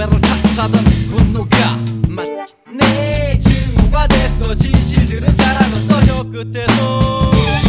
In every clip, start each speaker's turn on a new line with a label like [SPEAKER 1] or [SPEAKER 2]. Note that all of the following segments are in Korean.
[SPEAKER 1] 나를 탓하던 분노가 맞네. 증오가 됐어. 진실들은 사라졌어. 저 끝에서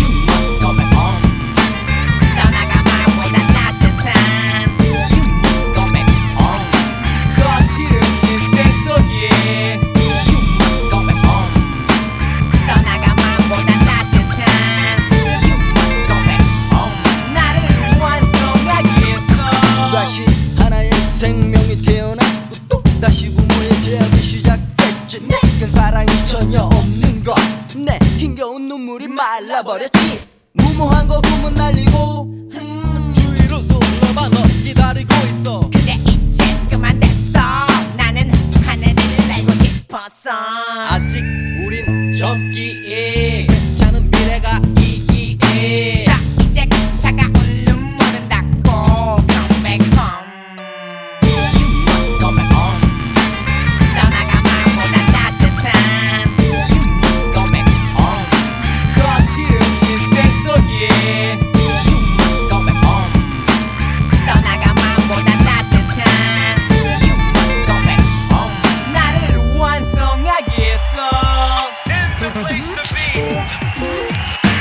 [SPEAKER 1] 다시 하나의 생명이 태어났고 또 다시 부모의 제약이 시작됐지. 내겐 사랑이 전혀 없는 것, 내 힘겨운 눈물이 말라버렸지. 무모한 거품은 날리고 주위를 둘러봐 너 기다리고 있어.
[SPEAKER 2] 그래 이제 그만 됐어. 나는 하늘을 날고 싶었어.
[SPEAKER 1] 아직 우린 젊기에 괜찮은 미래가 있기에.
[SPEAKER 2] 자 이제 차가운 눈물은 닦고 Come back home. You must come back home. 떠나가 마음보다 따뜻한 You must come back home.
[SPEAKER 1] 거칠은 인생 속에
[SPEAKER 2] You must come back home. 떠나가 마음보다 따뜻한 You must come back home.
[SPEAKER 1] 나를 완성하겠어.
[SPEAKER 3] It's the place to be.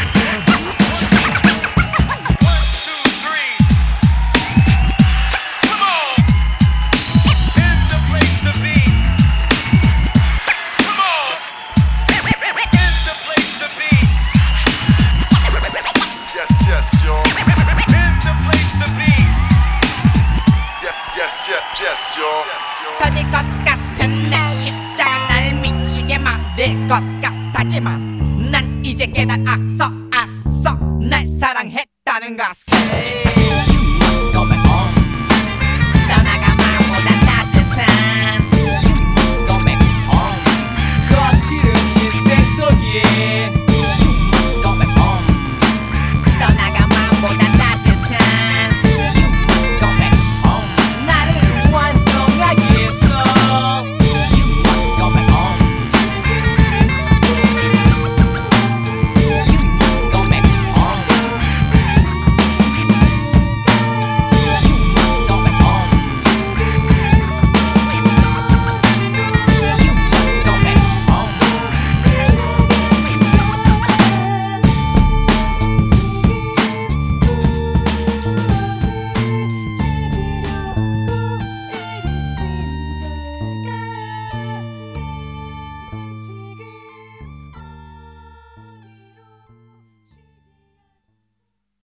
[SPEAKER 2] 터질 것 같은 내 십자가 날 미치게 만들 것 같았지만 난 이제 깨달았어. 날 사랑했다는 것을.